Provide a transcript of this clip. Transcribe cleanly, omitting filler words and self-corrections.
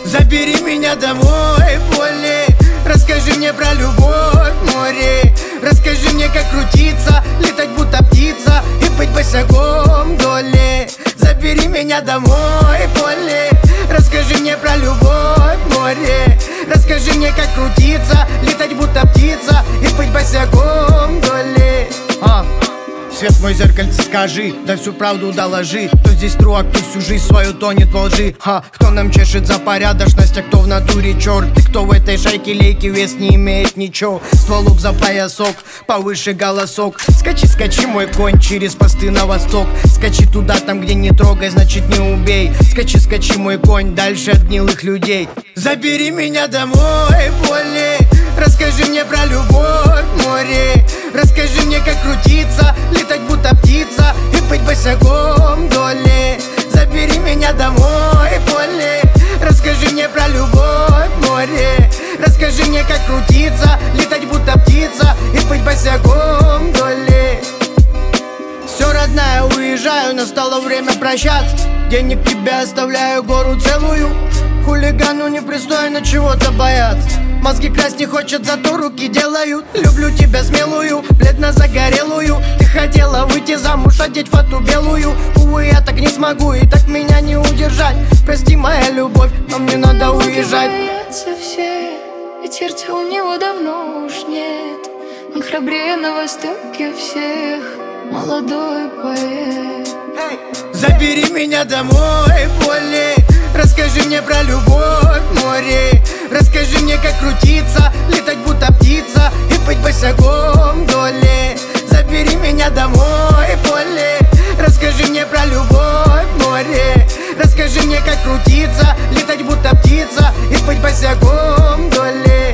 Забери меня домой, Полли. Расскажи мне про любовь в море. Расскажи мне, как крутиться, летать будто птица и быть босиком вдоль. Забери меня домой, Полли. Расскажи мне про любовь в море. Расскажи мне, как крутиться, летать будто птица и быть босиком вдоль. Свет в мой зеркальце скажи, да всю правду доложи. Кто здесь тру, а кто всю жизнь свою тонет во лжи. Кто нам чешет за порядочность, а кто в натуре черт. И кто в этой шайке лейки вес не имеет ничего. Стволок за поясок, повыше голосок. Скачи, скачи, мой конь, через посты на восток. Скачи туда, там где не трогай, значит не убей. Скачи, скачи, мой конь, дальше от гнилых людей. Забери меня домой, Полли. Расскажи мне про любовь в море. Расскажи мне, как крутиться, летать будто птица и быть босиком вдоль. Забери меня домой, Полли. Расскажи мне про любовь в море. Расскажи мне, как крутиться, летать будто птица и быть босиком вдоль. Все, родная, уезжаю, настало время прощаться. Денег тебе оставляю, гору целую. Хулигану непристойно чего-то бояться. Мозги красть не хочет, зато руки делают. Люблю тебя смелую, бледно-загорелую. Ты хотела выйти замуж, одеть фату белую. Увы, я так не смогу, и так меня не удержать. Прости, моя любовь, но мне надо уезжать. Боятся все, ведь сердца у него давно уж нет. Он храбрее на востоке всех, молодой поэт. Забери меня домой, Полли. Расскажи мне про любовь в море. Расскажи мне, как крутиться, летать будто птица и быть босиком вдоль. Забери меня домой, Полли. Расскажи мне про любовь в море. Расскажи мне, как крутиться, летать будто птица и быть босиком вдоль.